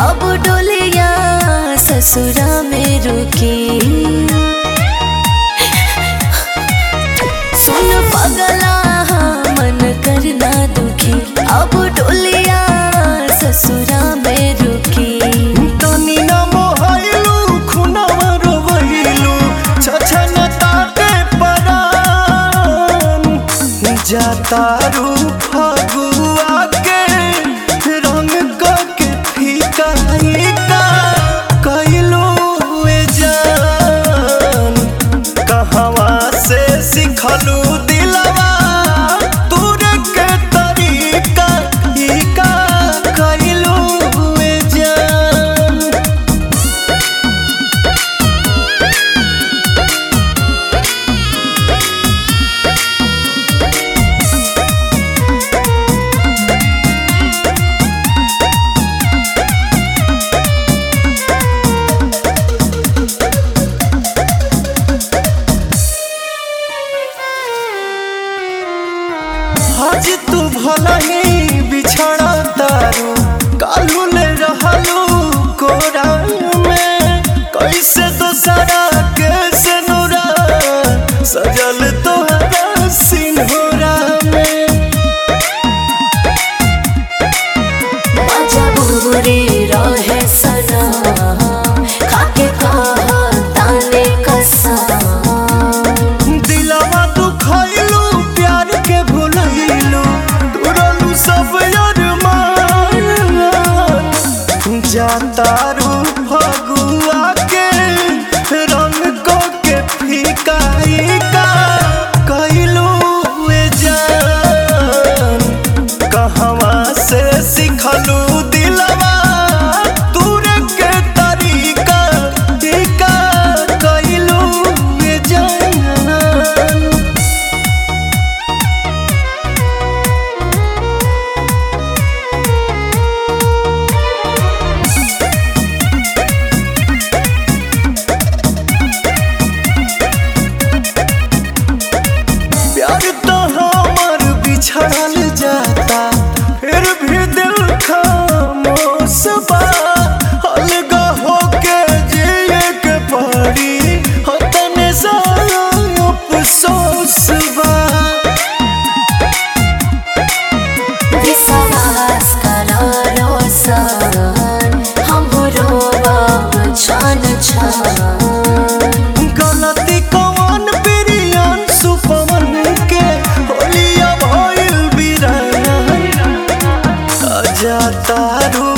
अब डोलिया ससुरा में रुकी। सुन पगला मन करना दुखी, अब डोलिया ससुरा में रुकी। तनी न मोहलू खुनवा रोवैलू छछन ताके परान। जातारू फगुआ के रंग के फीका फीका कैलू जान। कहवा से सिखलू दिलवा तूरे के तरीका ई का कैलू जान। आज तू भला ही बिछड़ा तारू, कालू ले रहलू कोरा में। कैसे दोसरा कैसे नूरा सजल तोहरा सिंहोरा में। मजबूरी रहे सना खाके कहा ताने कसम। दिलवा दुखैलू प्यार के भुलैलू तुरलू सब अरमान। जातारू फगुआ के रंग के फीका फीका कैलू जान। कहवा से सिखलू दिलवा तूरे के तरीका फीका कैलू जान। प्यार तो हमर बिछड़ल जाता, फिर भी दिल खामोश बा। अलगा होके जिए के पड़ी हो तने सारा अफसोस बा। विश्वास करा रोशन हमरो बाब छान छान। गलती कौन बिरियान सुपवन के होलिया भइल बिरान। जातारू